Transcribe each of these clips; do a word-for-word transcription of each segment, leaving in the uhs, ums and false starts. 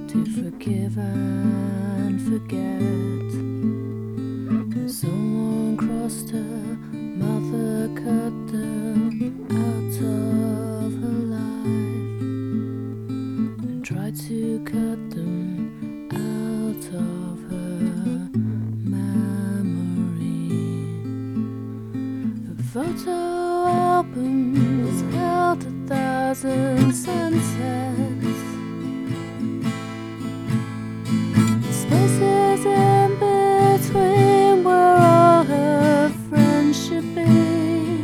to forgive and forget. When someone crossed her, mother cut them out of her life and tried to cut them out of her memory. The photo albums held a thousand sunsets, spaces in between where all her friends should be,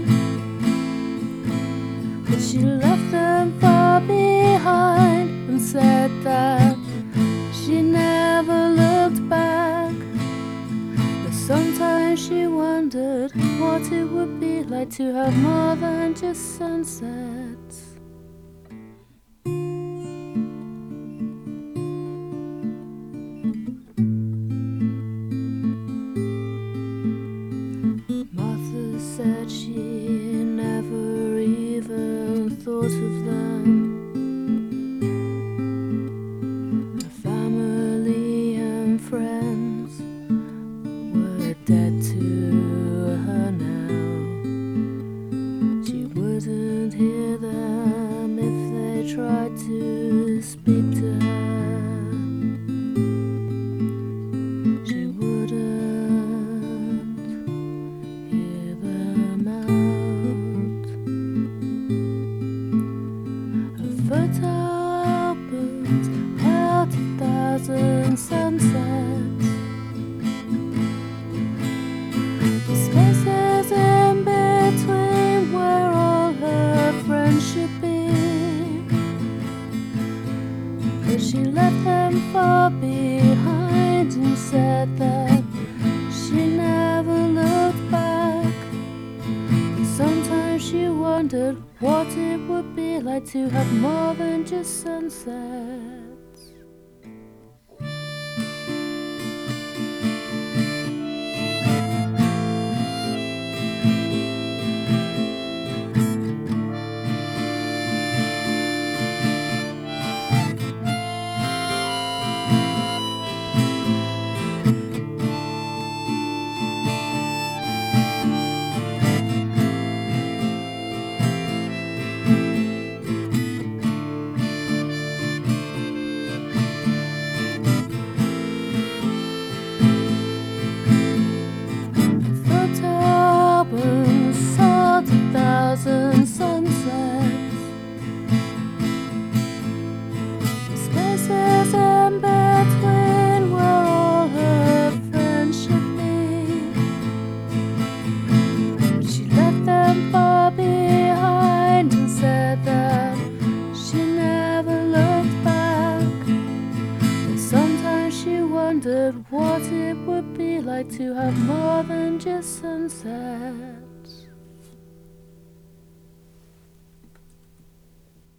but she left them far behind and said that she never looked back. But sometimes she wondered what it would be like to have more than just sunsets. Said she never even thought of them. Her family and friends were dead to her now. She wouldn't hear them if they tried to speak to her. She wouldn't photo albums held a thousand sunsets, spaces in between where all her friends should be, but she left them far behind and said that she never looked back. And sometimes she wondered what it would be like to have more than just sunsets. Thousand sunsets, spaces in between where all her friends should be, but she left them far behind and said that she never looked back. And sometimes she wondered what it would be like to have more than just sunsets.